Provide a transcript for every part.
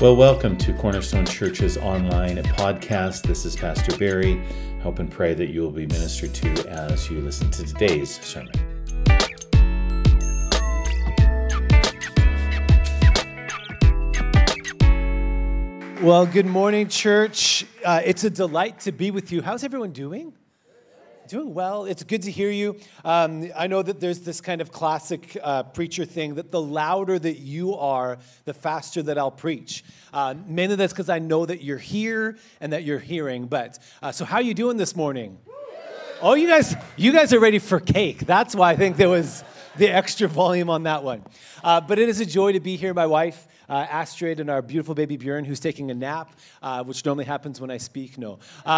Well, welcome to Cornerstone Church's online podcast. This is Pastor Barry. Hope and pray that you will be ministered to as you listen to today's sermon. Well, good morning, church. It's a delight to be with you. How's everyone doing? Doing well. It's good to hear you. I know that there's this kind of classic preacher thing that the louder that you are, the faster that I'll preach. Mainly that's because I know that you're here and that you're hearing. But so how are you doing this morning? Oh, you guys are ready for cake. That's why I think there was the extra volume on that one. But it is a joy to be here. My wife, Astrid, and our beautiful baby Björn, who's taking a nap, which normally happens when I speak. No.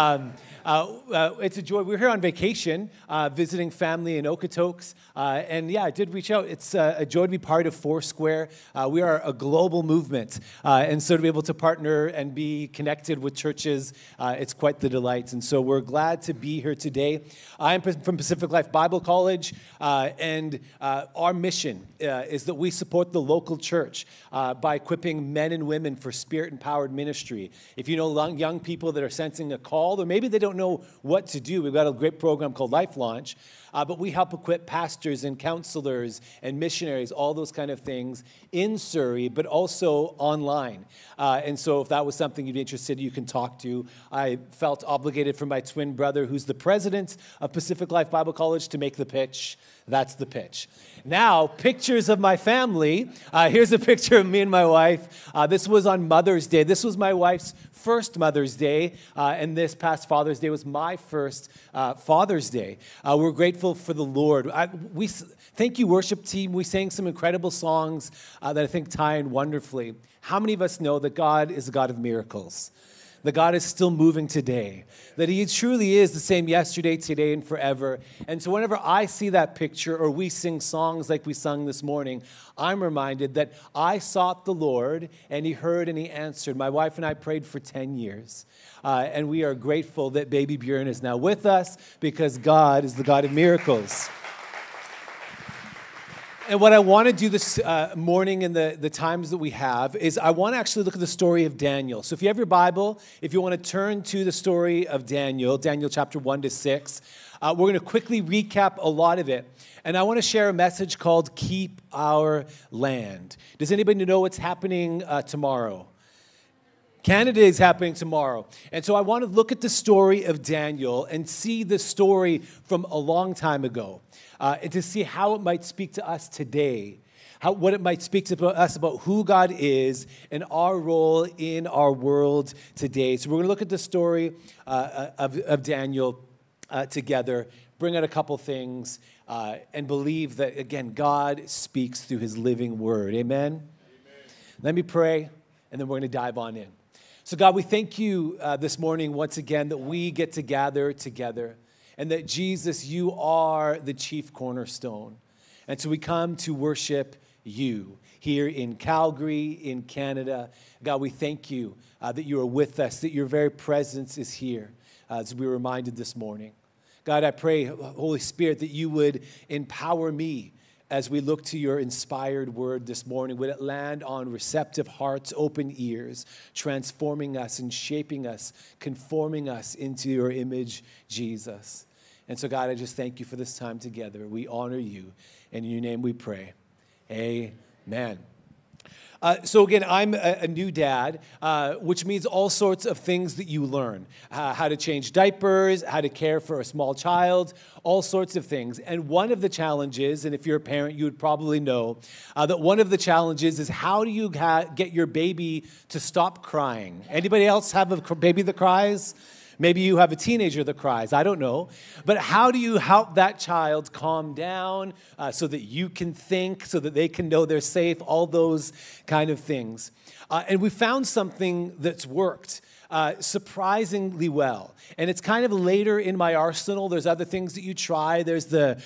It's a joy. We're here on vacation, visiting family in Okotoks. And yeah, I did reach out. It's a joy to be part of Foursquare. We are a global movement. And so to be able to partner and be connected with churches, it's quite the delight. And so we're glad to be here today. I'm from Pacific Life Bible College. And our mission is that we support the local church by equipping men and women for Spirit-empowered ministry. If you know young people that are sensing a call, or maybe they don't know what to do, we've got a great program called Life Launch, but we help equip pastors and counselors and missionaries, all those kind of things in Surrey, but also online. And so if that was something you'd be interested in, you can talk to. I felt obligated for my twin brother, who's the president of Pacific Life Bible College, to make the pitch. That's the pitch. Now, pictures of my family. Here's a picture of me and my wife. This was on Mother's Day. This was my wife's first Mother's Day, and this past Father's Day was my first Father's Day. We're grateful for the Lord. Thank you, worship team. We sang some incredible songs that I think tie in wonderfully. How many of us know that God is a God of miracles? That God is still moving today, that He truly is the same yesterday, today, and forever. And so whenever I see that picture or we sing songs like we sung this morning, I'm reminded that I sought the Lord and He heard and He answered. My wife and I prayed for 10 years. And we are grateful that baby Björn is now with us because God is the God of miracles. And what I want to do this morning in the times that we have is I want to actually look at the story of Daniel. So if you have your Bible, if you want to turn to the story of Daniel chapter 1 to 6, we're going to quickly recap a lot of it. And I want to share a message called Keep Our Land. Does anybody know what's happening tomorrow? Canada is happening tomorrow. And so I want to look at the story of Daniel and see the story from a long time ago. And to see how it might speak to us today, what it might speak to us about who God is and our role in our world today. So we're going to look at the story of Daniel together, bring out a couple things, and believe that, again, God speaks through His living word. Amen? Amen. Let me pray, and then we're going to dive on in. So God, we thank you this morning once again that we get to gather together. And that, Jesus, you are the chief cornerstone. And so we come to worship you here in Calgary, in Canada. God, we thank you that you are with us, that your very presence is here, as we were reminded this morning. God, I pray, Holy Spirit, that you would empower me as we look to your inspired word this morning. Would it land on receptive hearts, open ears, transforming us and shaping us, conforming us into your image, Jesus. And so, God, I just thank you for this time together. We honor you. And in your name we pray. Amen. So again, I'm a new dad, which means all sorts of things that you learn. How to change diapers, how to care for a small child, all sorts of things. And one of the challenges, and if you're a parent, you would probably know, that one of the challenges is how do you get your baby to stop crying? Anybody else have a baby that cries? Maybe you have a teenager that cries. I don't know. But how do you help that child calm down so that you can think, so that they can know they're safe, all those kind of things. And we found something that's worked surprisingly well. And it's kind of later in my arsenal. There's other things that you try. There's the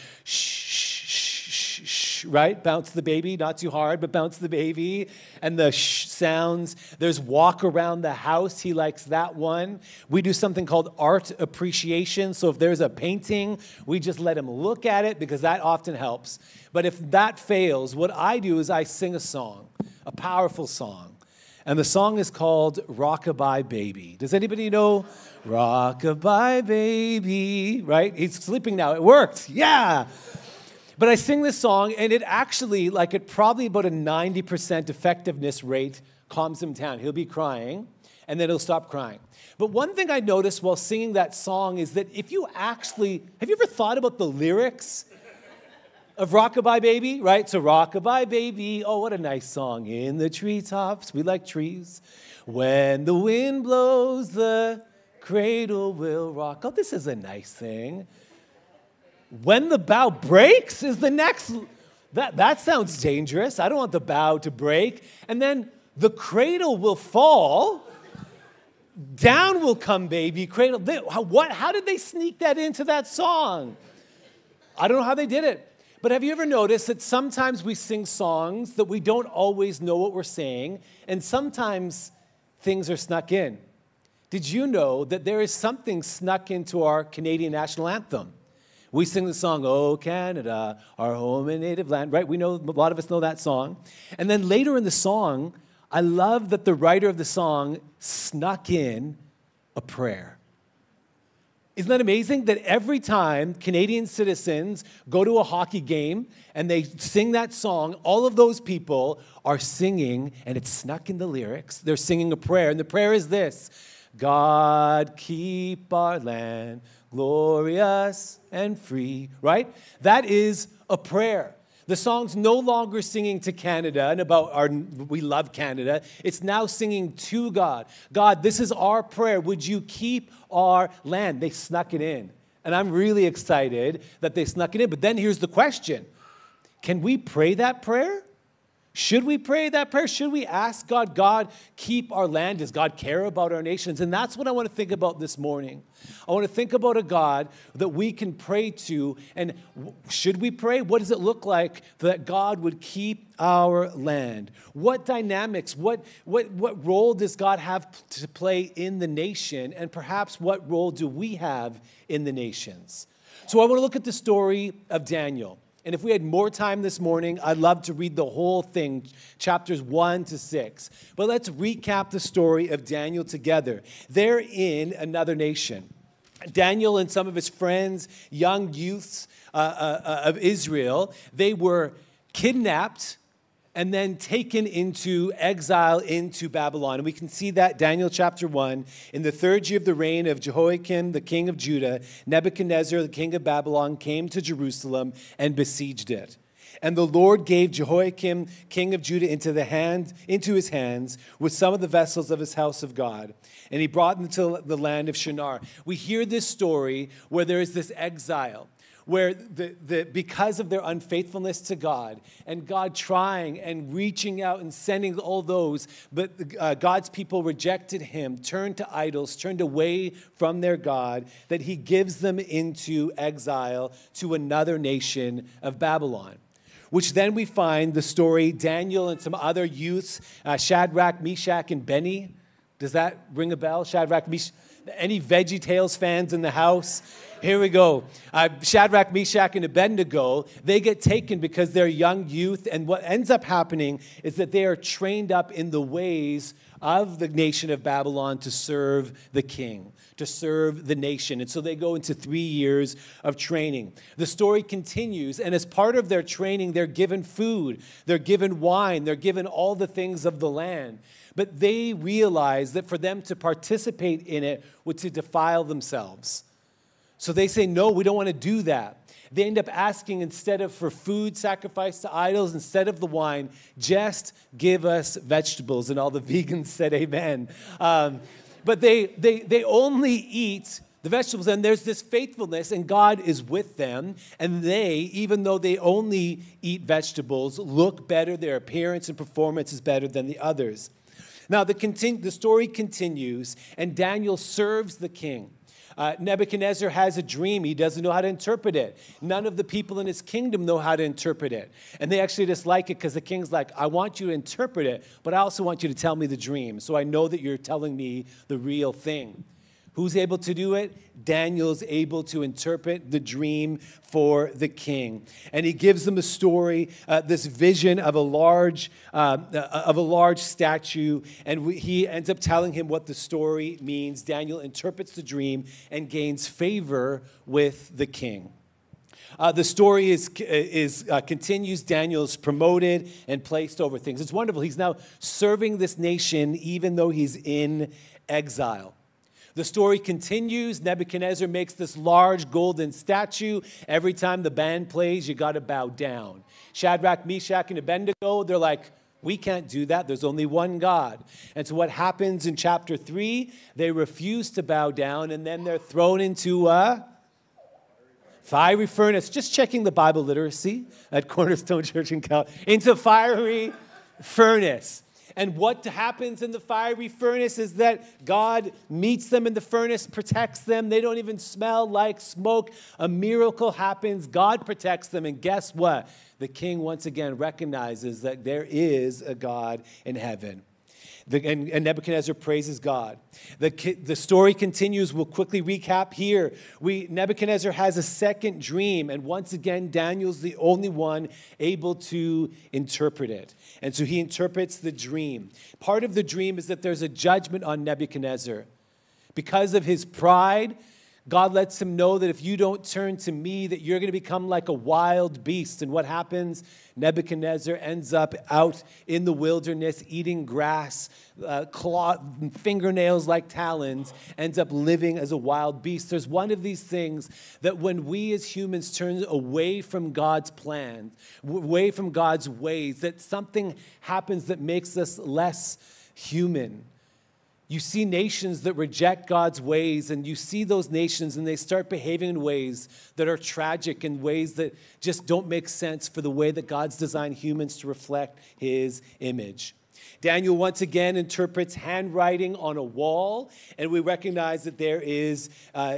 shh, right? Bounce the baby, not too hard, but bounce the baby. And the shh sounds. There's walk around the house. He likes that one. We do something called art appreciation. So if there's a painting, we just let him look at it because that often helps. But if that fails, what I do is I sing a song, a powerful song. And the song is called Rockabye Baby. Does anybody know Rockabye Baby? Right? He's sleeping now. It worked. Yeah. But I sing this song, and it actually, like at probably about a 90% effectiveness rate, calms him down. He'll be crying, and then he'll stop crying. But one thing I noticed while singing that song is that if you actually, have you ever thought about the lyrics of Rockabye Baby, right? So Rockabye Baby, oh, what a nice song. In the treetops, we like trees. When the wind blows, the cradle will rock. Oh, this is a nice thing. When the bough breaks is the next. That sounds dangerous. I don't want the bough to break. And then the cradle will fall. Down will come baby, cradle. How did they sneak that into that song? I don't know how they did it. But have you ever noticed that sometimes we sing songs that we don't always know what we're saying, and sometimes things are snuck in? Did you know that there is something snuck into our Canadian national anthem? We sing the song, "Oh, Canada, our home and native land," right? We know, a lot of us know that song. And then later in the song, I love that the writer of the song snuck in a prayer. Isn't that amazing? That every time Canadian citizens go to a hockey game and they sing that song, all of those people are singing, and it's snuck in the lyrics. They're singing a prayer, and the prayer is this: God keep our land glorious and free, right? That is a prayer. The song's no longer singing to Canada and about we love Canada. It's now singing to God. God, this is our prayer. Would you keep our land? They snuck it in. And I'm really excited that they snuck it in. But then here's the question. Can we pray that prayer? Should we pray that prayer? Should we ask God, God, keep our land? Does God care about our nations? And that's what I want to think about this morning. I want to think about a God that we can pray to. And should we pray? What does it look like that God would keep our land? What dynamics, what role does God have to play in the nation? And perhaps what role do we have in the nations? So I want to look at the story of Daniel. And if we had more time this morning, I'd love to read the whole thing, chapters 1 to 6. But let's recap the story of Daniel together. They're in another nation. Daniel and some of his friends, young youths of Israel, they were kidnapped and then taken into exile into Babylon. And we can see that, Daniel chapter 1, in the third year of the reign of Jehoiakim, the king of Judah, Nebuchadnezzar, the king of Babylon, came to Jerusalem and besieged it. And the Lord gave Jehoiakim, king of Judah, into his hands with some of the vessels of his house of God. And he brought them to the land of Shinar. We hear this story where there is this exile, where because of their unfaithfulness to God, and God trying and reaching out and sending all those, but God's people rejected him, turned to idols, turned away from their God, that he gives them into exile to another nation of Babylon. Which then we find the story, Daniel and some other youths, Shadrach, Meshach, and Benny. Does that ring a bell? Shadrach, Meshach. Any VeggieTales fans in the house? Here we go. Shadrach, Meshach, and Abednego, they get taken because they're young youth. And what ends up happening is that they are trained up in the ways of the nation of Babylon to serve the king, to serve the nation. And so they go into 3 years of training. The story continues, and as part of their training, they're given food, they're given wine, they're given all the things of the land. But they realize that for them to participate in it would to defile themselves. So they say, no, we don't want to do that. They end up asking, instead of for food sacrificed to idols, instead of the wine, just give us vegetables. And all the vegans said amen. But they only eat the vegetables, and there's this faithfulness, and God is with them. And they, even though they only eat vegetables, look better. Their appearance and performance is better than the others. Now, the story continues, and Daniel serves the king. Nebuchadnezzar has a dream. He doesn't know how to interpret it. None of the people in his kingdom know how to interpret it. And they actually dislike it because the king's like, I want you to interpret it, but I also want you to tell me the dream so I know that you're telling me the real thing. Who's able to do it? Daniel's able to interpret the dream for the king. And he gives them a story, this vision of a large statue, and he ends up telling him what the story means. Daniel interprets the dream and gains favor with the king. The story continues. Daniel's promoted and placed over things. It's wonderful. He's now serving this nation even though he's in exile. The story continues. Nebuchadnezzar makes this large golden statue. Every time the band plays, you got to bow down. Shadrach, Meshach, and Abednego, they're like, we can't do that. There's only one God. And so what happens in chapter 3, they refuse to bow down, and then they're thrown into a fiery furnace. Just checking the Bible literacy at Cornerstone Church in Cal. Into fiery furnace. And what happens in the fiery furnace is that God meets them in the furnace, protects them. They don't even smell like smoke. A miracle happens. God protects them. And guess what? The king once again recognizes that there is a God in heaven. And Nebuchadnezzar praises God. The story continues. We'll quickly recap here. Nebuchadnezzar has a second dream, and once again, Daniel's the only one able to interpret it. And so he interprets the dream. Part of the dream is that there's a judgment on Nebuchadnezzar. Because of his pride, God lets him know that if you don't turn to me, that you're going to become like a wild beast. And what happens? Nebuchadnezzar ends up out in the wilderness eating grass, fingernails like talons, ends up living as a wild beast. There's one of these things that when we as humans turn away from God's plan, away from God's ways, that something happens that makes us less human. You see nations that reject God's ways, and you see those nations and they start behaving in ways that are tragic, in ways that just don't make sense for the way that God's designed humans to reflect his image. Daniel once again interprets handwriting on a wall, and we recognize that there is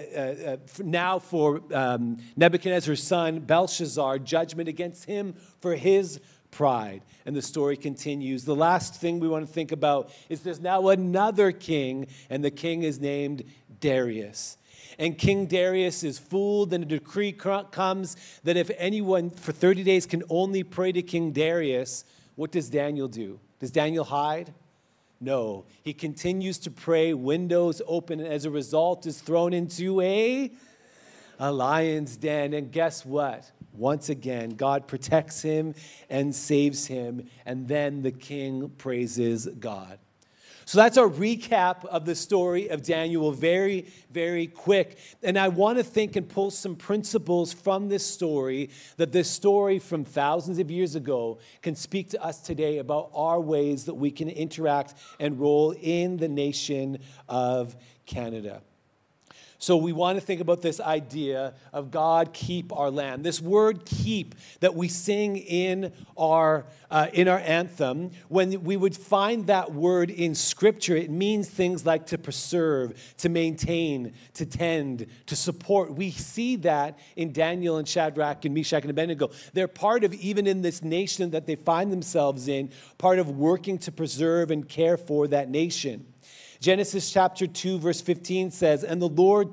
now for Nebuchadnezzar's son, Belshazzar, judgment against him for his pride. And the story continues. The last thing we want to think about is there's now another king, and the king is named Darius. And King Darius is fooled, and a decree comes that if anyone for 30 days can only pray to King Darius, what does Daniel do? Does Daniel hide? No. He continues to pray, windows open, and as a result is thrown into a lion's den. And guess what? Once again, God protects him and saves him, and then the king praises God. So that's our recap of the story of Daniel, very, very quick. And I want to think and pull some principles from this story, that this story from thousands of years ago can speak to us today about our ways that we can interact and roll in the nation of Canada. So we want to think about this idea of God keep our land. This word keep that we sing in our anthem, when we would find that word in Scripture, it means things like to preserve, to maintain, to tend, to support. We see that in Daniel and Shadrach and Meshach and Abednego. They're part of, even in this nation that they find themselves in, part of working to preserve and care for that nation. Genesis chapter 2, verse 15 says, and the Lord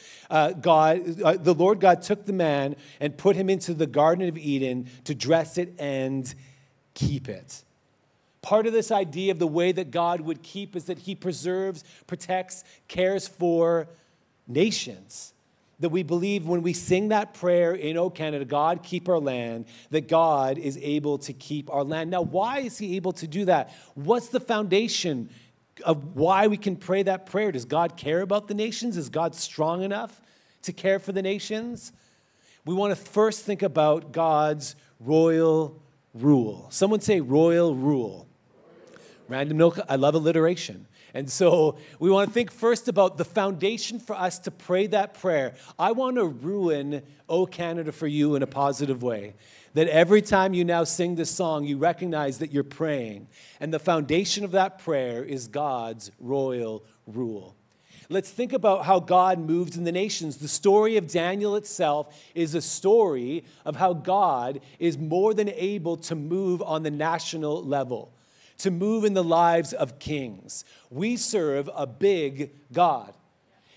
God took the man and put him into the Garden of Eden to dress it and keep it. Part of this idea of the way that God would keep is that he preserves, protects, cares for nations. That we believe when we sing that prayer in O Canada, God keep our land, that God is able to keep our land. Now, why is he able to do that? What's the foundation of why we can pray that prayer? Does God care about the nations? Is God strong enough to care for the nations? We want to first think about God's royal rule. Someone say royal rule. Random note, I love alliteration. And so we want to think first about the foundation for us to pray that prayer. I want to ruin O Canada for you in a positive way. That every time you now sing this song, you recognize that you're praying. And the foundation of that prayer is God's royal rule. Let's think about how God moves in the nations. The story of Daniel itself is a story of how God is more than able to move on the national level, to move in the lives of kings. We serve a big God.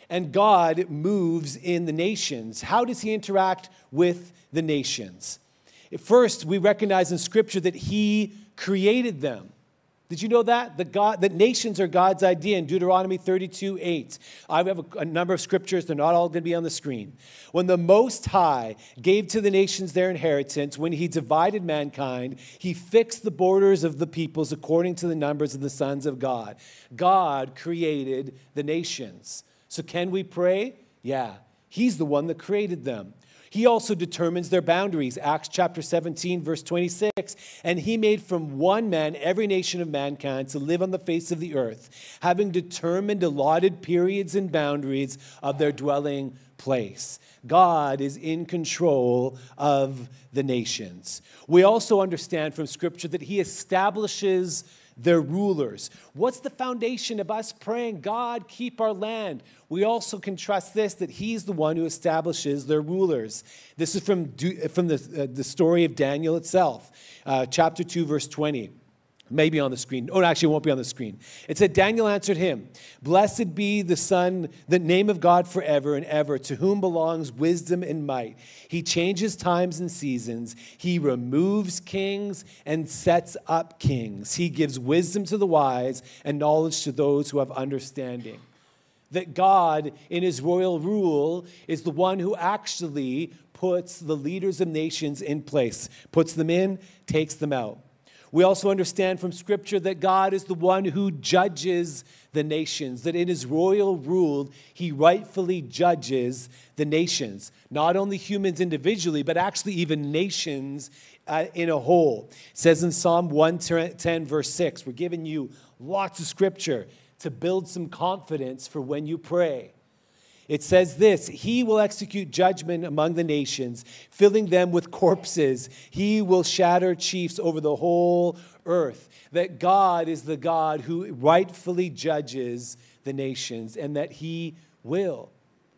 And God moves in the nations. How does he interact with the nations? First, we recognize in Scripture that he created them. Did you know that? That nations are God's idea in Deuteronomy 32:8. I have a number of scriptures. They're not all going to be on the screen. When the Most High gave to the nations their inheritance, when he divided mankind, he fixed the borders of the peoples according to the numbers of the sons of God. God created the nations. So can we pray? Yeah. He's the one that created them. He also determines their boundaries. Acts chapter 17, verse 26. And he made from one man every nation of mankind to live on the face of the earth, having determined allotted periods and boundaries of their dwelling place. God is in control of the nations. We also understand from Scripture that he establishes their rulers. What's the foundation of us praying, God, keep our land? We also can trust this, that he's the one who establishes their rulers. This is from the story of Daniel itself, chapter 2, verse 20. Maybe on the screen. Oh, actually, it won't be on the screen. It said, Daniel answered him, blessed be the name of God forever and ever, to whom belongs wisdom and might. He changes times and seasons. He removes kings and sets up kings. He gives wisdom to the wise and knowledge to those who have understanding. That God, in his royal rule, is the one who actually puts the leaders of nations in place, puts them in, takes them out. We also understand from Scripture that God is the one who judges the nations, that in his royal rule, he rightfully judges the nations. Not only humans individually, but actually even nations in a whole. It says in Psalm 110, verse 6, we're giving you lots of Scripture to build some confidence for when you pray. It says this, he will execute judgment among the nations, filling them with corpses. He will shatter chiefs over the whole earth. That God is the God who rightfully judges the nations, and that he will.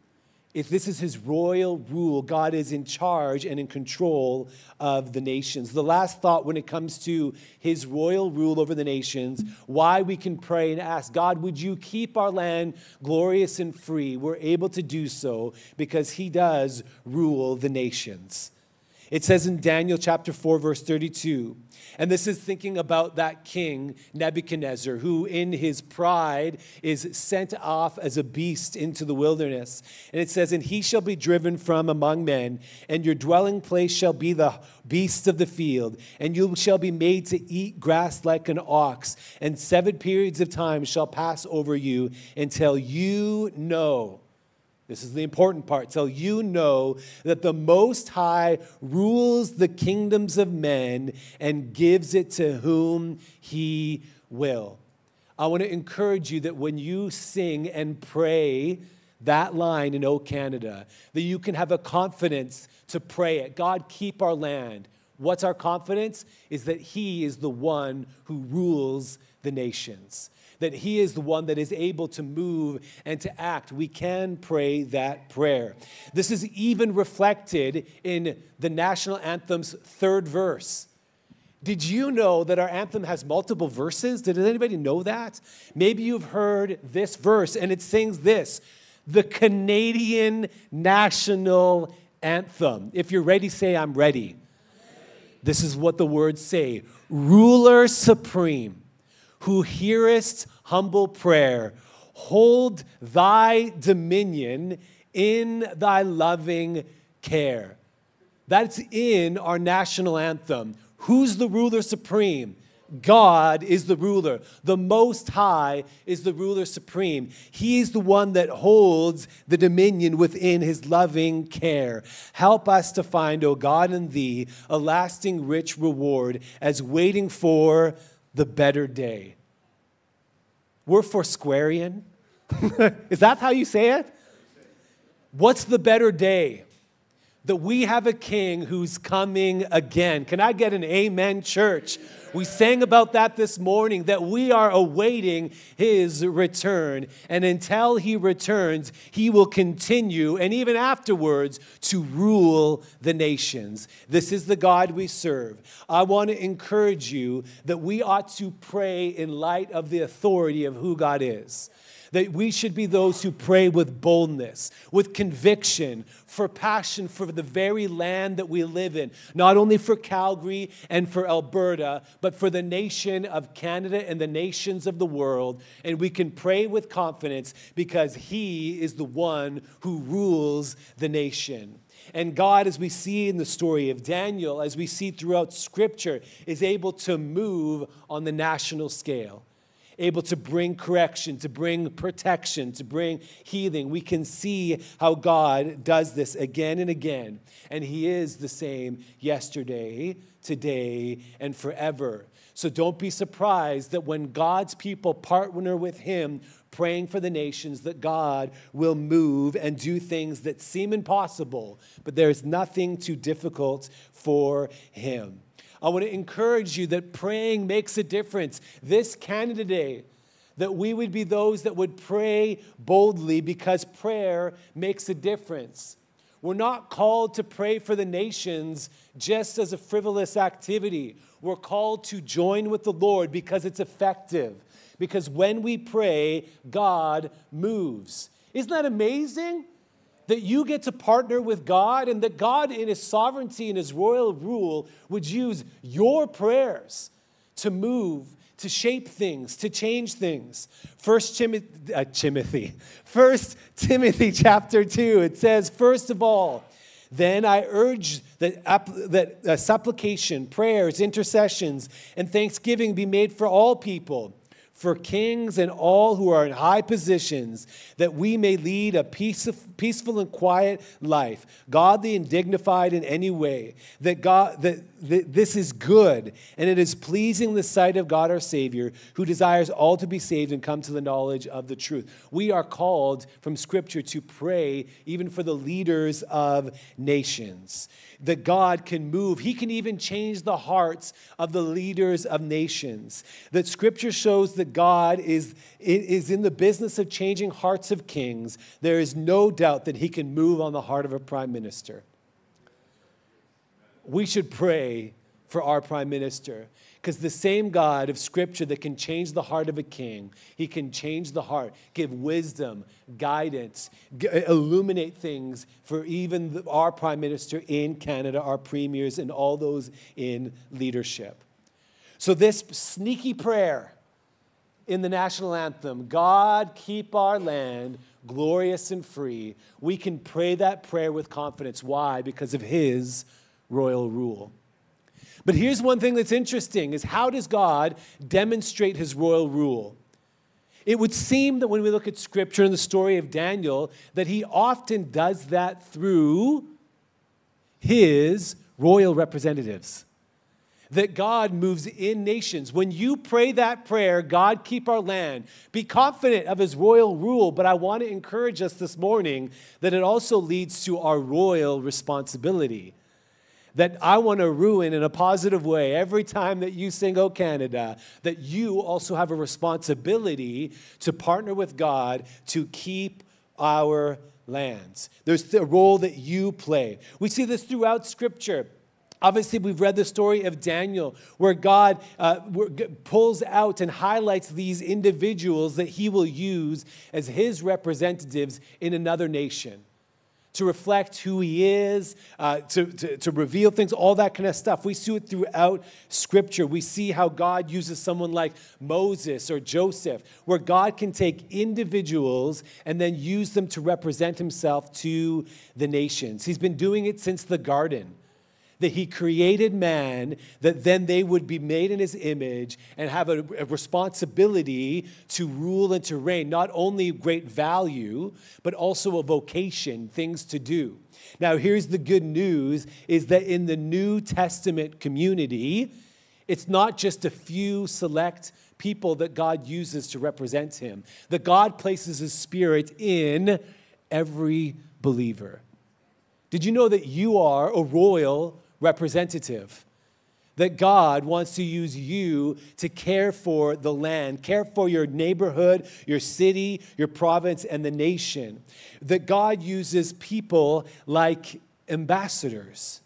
If this is his royal rule, God is in charge and in control of the nations. The last thought when it comes to his royal rule over the nations, why we can pray and ask, God, would you keep our land glorious and free? We're able to do so because he does rule the nations. It says in Daniel chapter 4, verse 32, and this is thinking about that king, Nebuchadnezzar, who in his pride is sent off as a beast into the wilderness. And it says, and he shall be driven from among men, and your dwelling place shall be the beasts of the field, and you shall be made to eat grass like an ox, and 7 periods of time shall pass over you until you know. This is the important part. Till you know that the Most High rules the kingdoms of men and gives it to whom he will. I want to encourage you that when you sing and pray that line in O Canada, that you can have a confidence to pray it. God, keep our land. What's our confidence? Is that he is the one who rules the nations. That he is the one that is able to move and to act. We can pray that prayer. This is even reflected in the national anthem's 3rd verse. Did you know that our anthem has multiple verses? Did anybody know that? Maybe you've heard this verse, and it sings this, the Canadian national anthem. If you're ready, say, I'm ready. This is what the words say. Ruler supreme, who hearest humble prayer, hold thy dominion in thy loving care. That's in our national anthem. Who's the ruler supreme? God is the ruler. The Most High is the ruler supreme. He's the one that holds the dominion within his loving care. Help us to find, O God, in thee, a lasting rich reward as waiting for the better day. We're Foursquarean. Is that how you say it? What's the better day? That we have a king who's coming again. Can I get an amen, church? We sang about that this morning, that we are awaiting his return. And until he returns, he will continue, and even afterwards, to rule the nations. This is the God we serve. I want to encourage you that we ought to pray in light of the authority of who God is. That we should be those who pray with boldness, with conviction, for passion for the very land that we live in. Not only for Calgary and for Alberta, but for the nation of Canada and the nations of the world. And we can pray with confidence because He is the one who rules the nation. And God, as we see in the story of Daniel, as we see throughout Scripture, is able to move on the national scale. Able to bring correction, to bring protection, to bring healing. We can see how God does this again and again. And He is the same yesterday, today, and forever. So don't be surprised that when God's people partner with Him, praying for the nations, that God will move and do things that seem impossible, but there's nothing too difficult for Him. I want to encourage you that praying makes a difference. This Canada Day, that we would be those that would pray boldly because prayer makes a difference. We're not called to pray for the nations just as a frivolous activity. We're called to join with the Lord because it's effective. Because when we pray, God moves. Isn't that amazing? That you get to partner with God and that God in His sovereignty and His royal rule would use your prayers to move, to shape things, to change things. 1 Timothy chapter 2, it says, first of all, then I urge that supplication, prayers, intercessions, and thanksgiving be made for all people, for kings and all who are in high positions, that we may lead a peaceful and quiet life, godly and dignified in any way, that this is good, and it is pleasing in the sight of God our Savior, who desires all to be saved and come to the knowledge of the truth. We are called from Scripture to pray even for the leaders of nations, that God can move. He can even change the hearts of the leaders of nations. That Scripture shows that God is in the business of changing hearts of kings. There is no doubt that He can move on the heart of a prime minister. We should pray for our prime minister, because the same God of Scripture that can change the heart of a king, He can change the heart, give wisdom, guidance, illuminate things for even our prime minister in Canada, our premiers, and all those in leadership. So this sneaky prayer in the national anthem, God keep our land glorious and free, we can pray that prayer with confidence. Why? Because of His royal rule. But here's one thing that's interesting, is how does God demonstrate His royal rule? It would seem that when we look at Scripture and the story of Daniel, that He often does that through His royal representatives. That God moves in nations. When you pray that prayer, God keep our land, be confident of His royal rule. But I want to encourage us this morning that it also leads to our royal responsibility. That I want to ruin in a positive way every time that you sing, "Oh Canada," that you also have a responsibility to partner with God to keep our lands. There's the role that you play. We see this throughout Scripture. Obviously, we've read the story of Daniel, where God pulls out and highlights these individuals that He will use as His representatives in another nation, to reflect who He is, to reveal things, all that kind of stuff. We see it throughout Scripture. We see how God uses someone like Moses or Joseph, where God can take individuals and then use them to represent Himself to the nations. He's been doing it since the garden, that He created man, that then they would be made in His image and have a responsibility to rule and to reign. Not only great value, but also a vocation, things to do. Now, here's the good news, is that in the New Testament community, it's not just a few select people that God uses to represent Him. That God places His Spirit in every believer. Did you know that you are a royal representative? That God wants to use you to care for the land, care for your neighborhood, your city, your province, and the nation. That God uses people like ambassadors,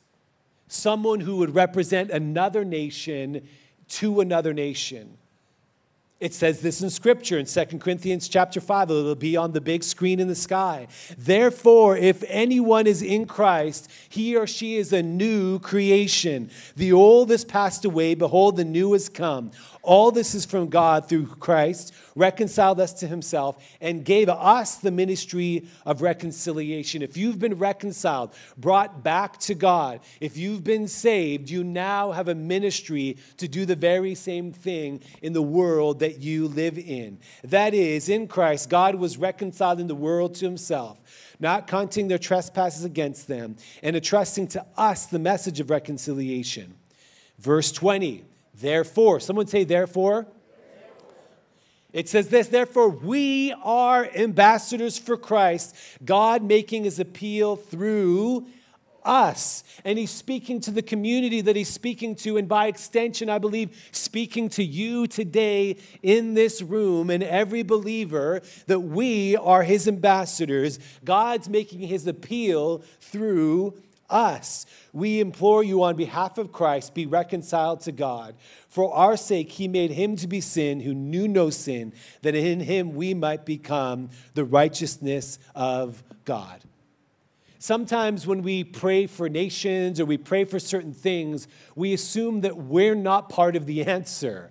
someone who would represent another nation to another nation. It says this in Scripture in 2 Corinthians chapter 5. It'll be on the big screen in the sky. Therefore, if anyone is in Christ, he or she is a new creation. The old has passed away. Behold, the new has come. All this is from God through Christ, reconciled us to himself, and gave us the ministry of reconciliation. If you've been reconciled, brought back to God, if you've been saved, you now have a ministry to do the very same thing in the world that you live in. That is, in Christ, God was reconciling the world to himself, not counting their trespasses against them, and entrusting to us the message of reconciliation. Verse 20, therefore, someone say therefore. It says this, therefore we are ambassadors for Christ, God making his appeal through us. And he's speaking to the community that he's speaking to, and by extension, I believe, speaking to you today in this room and every believer, that we are his ambassadors. God's making his appeal through us. We implore you on behalf of Christ, be reconciled to God. For our sake, he made him to be sin who knew no sin, that in him we might become the righteousness of God. Sometimes when we pray for nations or we pray for certain things, we assume that we're not part of the answer.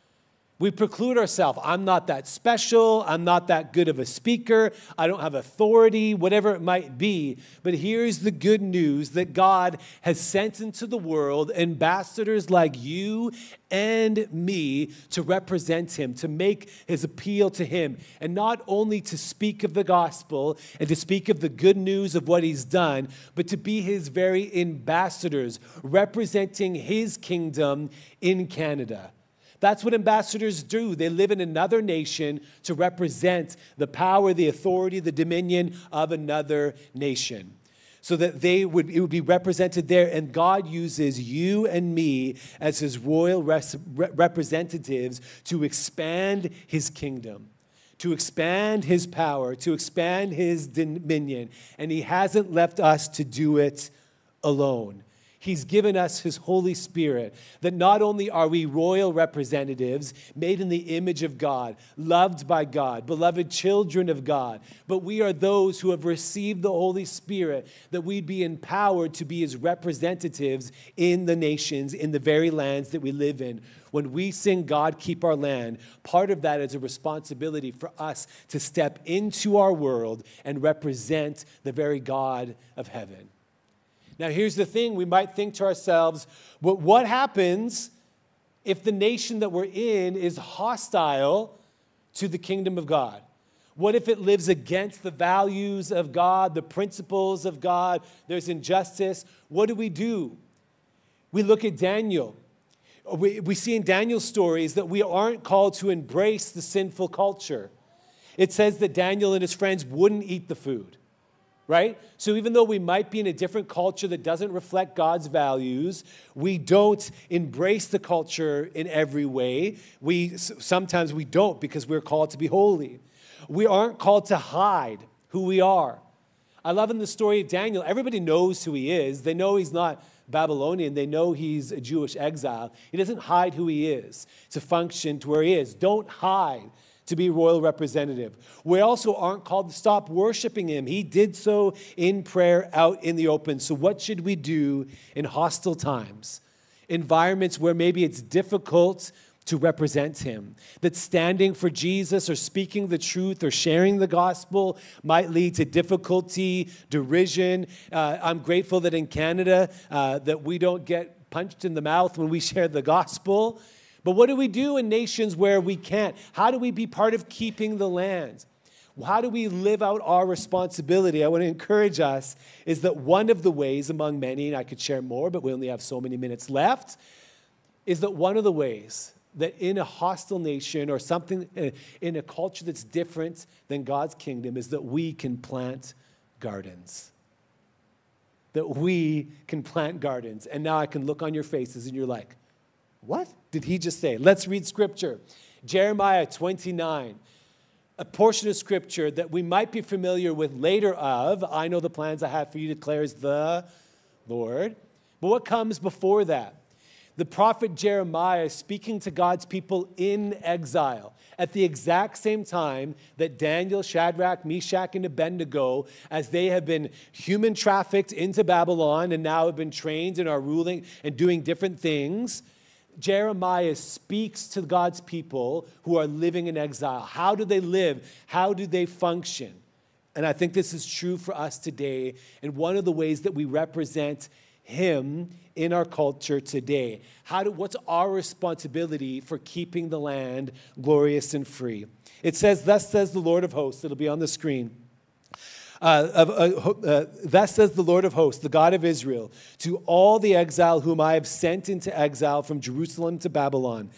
We preclude ourselves. I'm not that special. I'm not that good of a speaker. I don't have authority, whatever it might be. But here's the good news that God has sent into the world ambassadors like you and me to represent him, to make his appeal to him, and not only to speak of the gospel and to speak of the good news of what he's done, but to be his very ambassadors, representing his kingdom in Canada. That's what ambassadors do. They live in another nation to represent the power, the authority, the dominion of another nation, so that it would be represented there. And God uses you and me as his royal representatives to expand his kingdom, to expand his power, to expand his dominion. And he hasn't left us to do it alone. He's given us his Holy Spirit, that not only are we royal representatives, made in the image of God, loved by God, beloved children of God, but we are those who have received the Holy Spirit, that we'd be empowered to be his representatives in the nations, in the very lands that we live in. When we sing God Keep Our Land, part of that is a responsibility for us to step into our world and represent the very God of heaven. Now, here's the thing. We might think to ourselves, well, what happens if the nation that we're in is hostile to the kingdom of God? What if it lives against the values of God, the principles of God? There's injustice. What do? We look at Daniel. We see in Daniel's stories that we aren't called to embrace the sinful culture. It says that Daniel and his friends wouldn't eat the food. Right? So even though we might be in a different culture that doesn't reflect God's values, we don't embrace the culture in every way. Sometimes we don't, because we're called to be holy. We aren't called to hide who we are. I love in the story of Daniel, everybody knows who he is. They know he's not Babylonian. They know he's a Jewish exile. He doesn't hide who he is to function to where he is. Don't hide to be royal representative. We also aren't called to stop worshiping him. He did so in prayer out in the open. So what should we do in hostile times? Environments where maybe it's difficult to represent him. That standing for Jesus or speaking the truth or sharing the gospel might lead to difficulty, derision. I'm grateful that in Canada that we don't get punched in the mouth when we share the gospel. But what do we do in nations where we can't? How do we be part of keeping the land? How do we live out our responsibility? I want to encourage us is that one of the ways among many, and I could share more, but we only have so many minutes left, is that one of the ways that in a hostile nation or something, in a culture that's different than God's kingdom, is that we can plant gardens. That we can plant gardens. And now I can look on your faces and you're like, what did he just say? Let's read scripture. Jeremiah 29, a portion of scripture that we might be familiar with later of. I know the plans I have for you, declares the Lord. But what comes before that? the prophet Jeremiah is speaking to God's people in exile at the exact same time that Daniel, Shadrach, Meshach, and Abednego, as they have been human trafficked into Babylon and now have been trained and are ruling and doing different things, Jeremiah speaks to God's people who are living in exile. How do they live? How do they function? And I think this is true for us today. And one of the ways that we represent him in our culture today. What's our responsibility for keeping the land glorious and free? It says, thus says the Lord of hosts. It'll be on the screen. Thus says the Lord of hosts, the God of Israel, to all the exile whom I have sent into exile from Jerusalem to Babylon.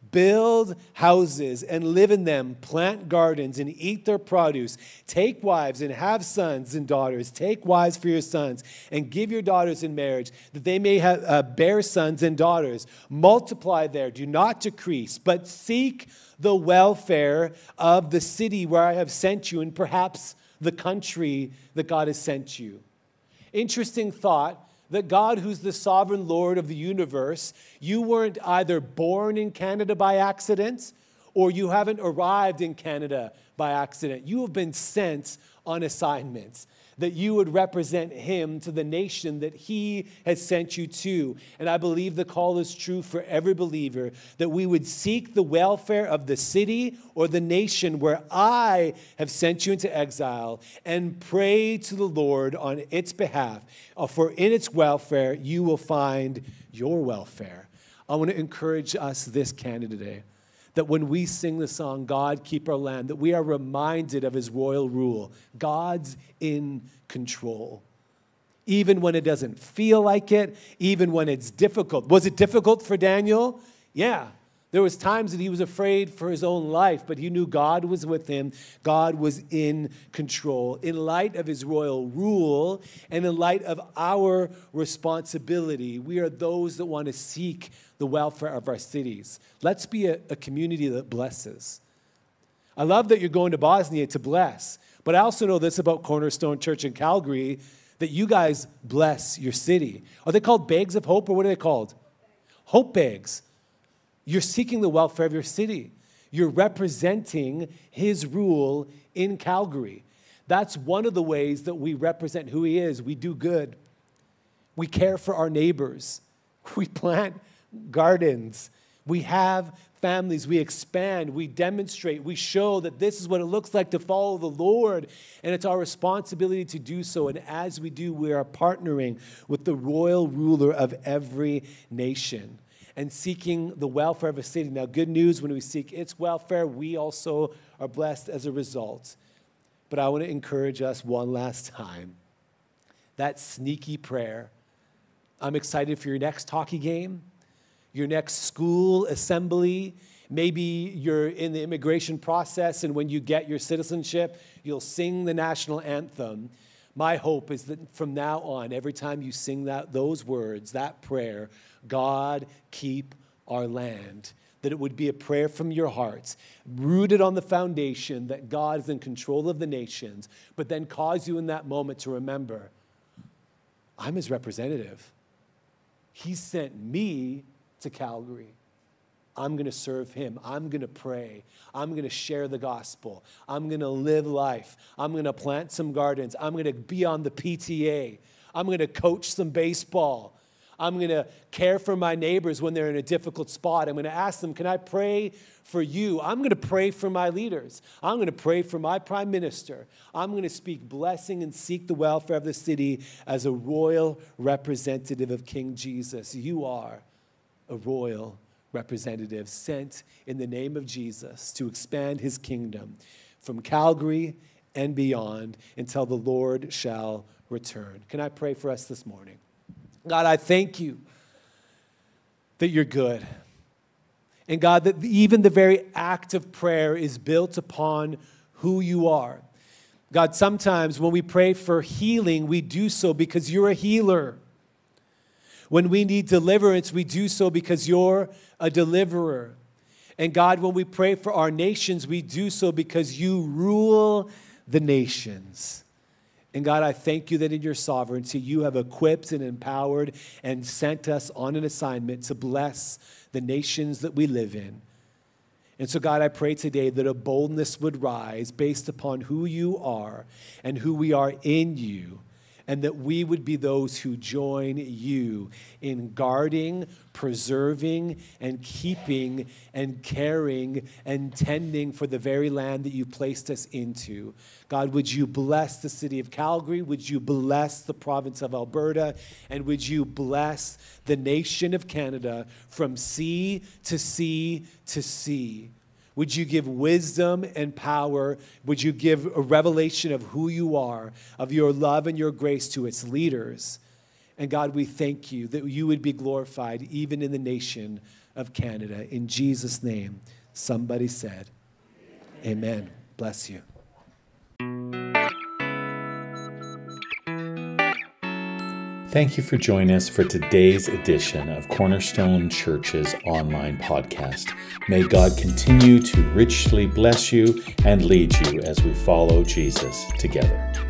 Build houses and live in them, plant gardens and eat their produce. Take wives and have sons and daughters. Take wives for your sons and give your daughters in marriage, that they may bear sons and daughters. Multiply there, do not decrease, but seek the welfare of the city where I have sent you, and perhaps the country that God has sent you. Interesting thought. That God, who's the sovereign Lord of the universe, you weren't either born in Canada by accident or you haven't arrived in Canada by accident. You have been sent on assignments, that you would represent him to the nation that he has sent you to. And I believe the call is true for every believer, that we would seek the welfare of the city or the nation where I have sent you into exile and pray to the Lord on its behalf. For in its welfare, you will find your welfare. I want to encourage us this Canada Day, that when we sing the song, God, keep our land, that we are reminded of his royal rule. God's in control. Even when it doesn't feel like it, even when it's difficult. Was it difficult for Daniel? Yeah. There was times that he was afraid for his own life, but he knew God was with him. God was in control. In light of his royal rule and in light of our responsibility, we are those that want to seek the welfare of our cities. Let's be a community that blesses. I love that you're going to Bosnia to bless, but I also know this about Cornerstone Church in Calgary, that you guys bless your city. Are they called bags of hope, or what are they called? Hope bags. You're seeking the welfare of your city. You're representing his rule in Calgary. That's one of the ways that we represent who he is. We do good. We care for our neighbors. We plant gardens. We have families. We expand. We demonstrate. We show that this is what it looks like to follow the Lord. And it's our responsibility to do so. And as we do, we are partnering with the royal ruler of every nation and seeking the welfare of a city. Now, good news, when we seek its welfare, we also are blessed as a result. But I want to encourage us one last time. That sneaky prayer. I'm excited for your next hockey game, your next school assembly. Maybe you're in the immigration process, and when you get your citizenship, you'll sing the national anthem. My hope is that from now on, every time you sing those words, that prayer, God, keep our land, that it would be a prayer from your hearts, rooted on the foundation that God is in control of the nations, but then cause you in that moment to remember, I'm his representative. He sent me to Calgary. I'm going to serve him. I'm going to pray. I'm going to share the gospel. I'm going to live life. I'm going to plant some gardens. I'm going to be on the PTA. I'm going to coach some baseball. I'm going to care for my neighbors when they're in a difficult spot. I'm going to ask them, can I pray for you? I'm going to pray for my leaders. I'm going to pray for my prime minister. I'm going to speak blessing and seek the welfare of the city as a royal representative of King Jesus. You are a royal representative sent in the name of Jesus to expand his kingdom from Calgary and beyond until the Lord shall return. Can I pray for us this morning? God, I thank you that you're good. And God, that even the very act of prayer is built upon who you are. God, sometimes when we pray for healing, we do so because you're a healer. When we need deliverance, we do so because you're a deliverer. And God, when we pray for our nations, we do so because you rule the nations. And God, I thank you that in your sovereignty, you have equipped and empowered and sent us on an assignment to bless the nations that we live in. And so, God, I pray today that a boldness would rise based upon who you are and who we are in you, and that we would be those who join you in guarding, preserving, and keeping, and caring, and tending for the very land that you placed us into. God, would you bless the city of Calgary? Would you bless the province of Alberta? And would you bless the nation of Canada from sea to sea to sea? Would you give wisdom and power? Would you give a revelation of who you are, of your love and your grace to its leaders? And God, we thank you that you would be glorified even in the nation of Canada. In Jesus' name, somebody said, amen. Bless you. Thank you for joining us for today's edition of Cornerstone Church's online podcast. May God continue to richly bless you and lead you as we follow Jesus together.